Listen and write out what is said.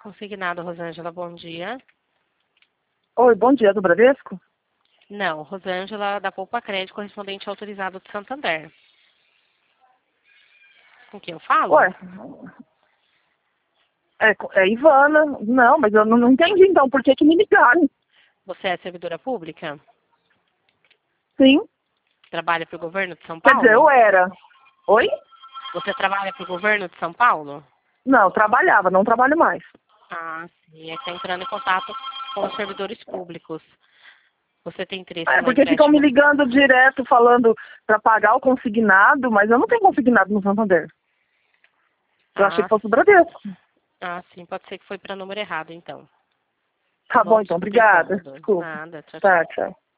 consignado, Rosângela, bom dia. Oi, bom dia, do Bradesco? Não, Rosângela, da Poupa Crédito, correspondente autorizado de Santander. Com quem eu falo? Ué, é Ivana. Não, mas eu não entendi então, por que que me ligaram? Você é servidora pública? Sim, Trabalha para o governo de São quer dizer, Paulo? eu era. Oi? Você trabalha para o governo de São Paulo? Não, trabalhava, não trabalho mais. Ah, sim. É que está entrando em contato com os servidores públicos. Você tem interesse É, no porque ficam me empréstimo? ligando direto falando para pagar o consignado, mas eu não tenho consignado no Santander. Eu achei que Ah, fosse o Bradesco. sim. Pode ser que foi para número errado, então. Tá Tá bom? bom, então, Desculpa o obrigada. incômodo. Desculpa. Nada. Tchau, tchau. Tá, tchau.